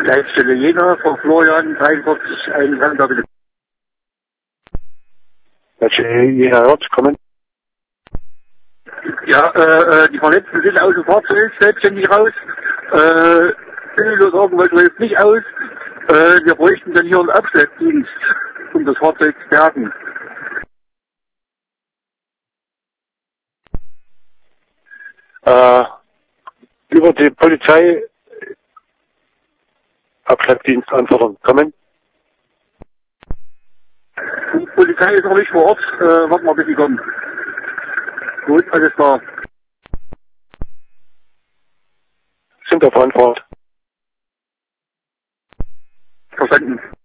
Leitstelle Jena, Frau Florian, 43, Eingang, bitte. Leitstelle Jena Nord, kommen. Ja, die Verletzten sind aus dem Fahrzeug selbstständig raus. Irgendwas läuft nicht aus. Wir bräuchten dann hier einen Abschleppdienst, um das Fahrzeug zu bergen. Über die Polizei Abschleppdienst anfordern. Kommen. Die Polizei ist noch nicht vor Ort. Warten wir, bis sie kommen. Gut, alles klar. Sind auf Antwort. Verstanden.